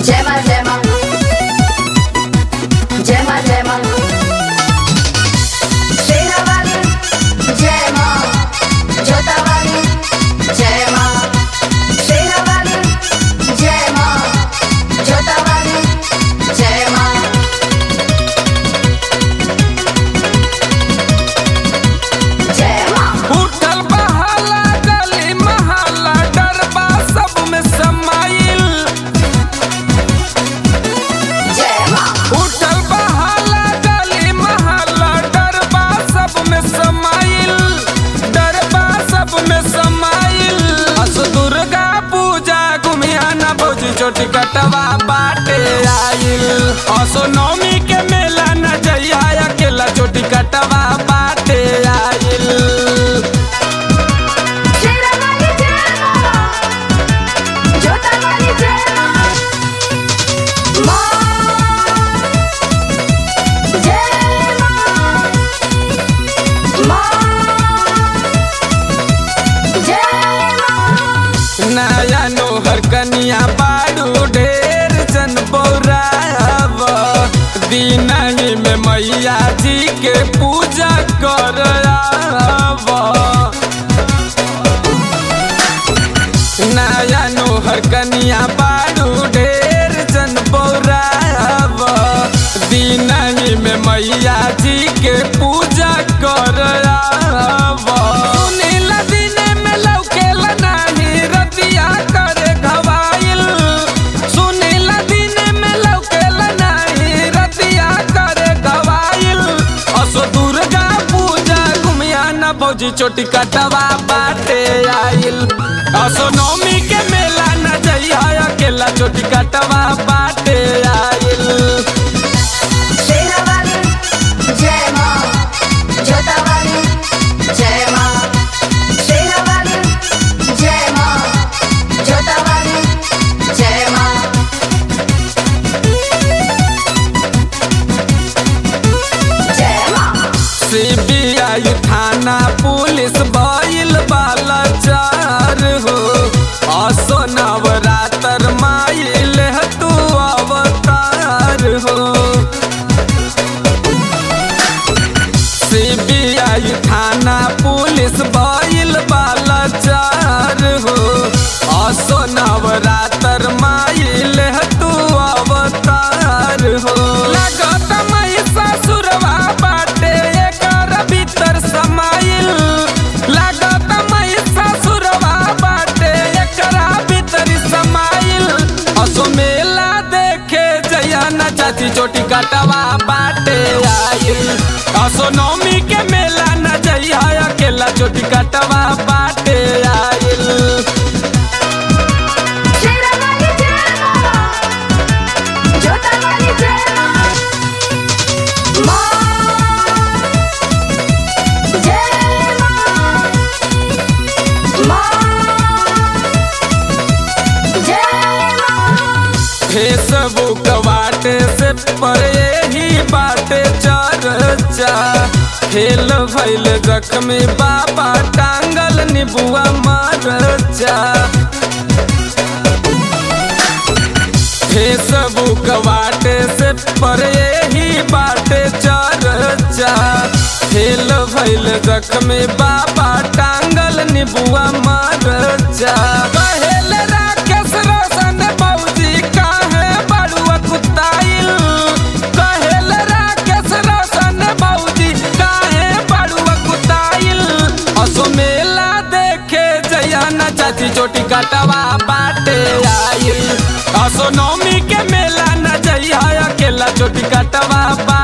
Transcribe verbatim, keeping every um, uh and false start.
जय मां जय मां जय मां जय मां शेरा वाली जय मां जोता वाली जय मां शेरा वाली जय मां जोता वाली जय मां जय मां उठल बहाला गली महला डरबा सब में समाइल जय मां उठल बहाला गली महला डरबा सब में समाइल डरबा सब में समाइल अस दुर्गा पूजा घुमिया न भौजी छोटी कटवा बाटे आइल असो नौमी के मेला न जइया अकेला छोटी कटवा बाटे आइल शेरा वाली जय मां जोता वाली जय मां मां जय मां मां जय मां नया नोहर कनिया बाड़ू ढेर जन बौराव दिन ही में मैया जी के पूजा कर आव। नया नोहर कनिया बाड़ू ढेर जन बौराव दिन ही में मैया जी के पूजा कर आव। सुनीला दिने में लौकेला नाही रतिया करे घवाइल सुनीला दिने में लौकेला नाही रतिया करे घवाइल असो दुर्गा पूजा घुमिया न भौजी छोटी कटवा बाटे आइल असो नौमी के मेला न जइया अकेला छोटी कटवा बाटे आइल। शेरा वाली जय मां जोता वाली जय मां शेरा वाली जय मां जोता वाली जय मां जय मां सीबीआई थाना पुलिस भइल बाला चार हो असो नवरात्र माइल तू अवतार हो। सीबीआई थाना पुलिस भइल बाला चार हो असो नवरात्र माइल तू अवतार हो। लगत महिषासुरवा बाटे एकर भीतर समाइल लगत महिषासुरवा बाटे एकरा भीतर समाइल असो मेला देखे जया न चाची छोटी कटवा बाटे आइल असो नौमी के मेला न जइया अकेला छोटी कटवा बाटे आइल। शेरा वाली जय मां जोता वाली जय मां मां जय मां मां जय मां फेसबुक बाटे से पर यही बाटे चर्चा खेल भइल जख्मी बाबा टांगल निबुआ मरचा। फेसबुक बाटे से पर यही बाटे चर्चा खेल भइल जख्मी बाबा टांगल निबुआ मरचा। कहेल राकेश रोशन भौजी काहे बड़ुआ कुताइल कहेल राकेश रोशन भौजी काहे बड़ुआ कुताइल असो मेला देखे जया न चाची छोटी कटवा बाटे आइल असो नौमी के मेला न जइया अकेला छोटी कटवा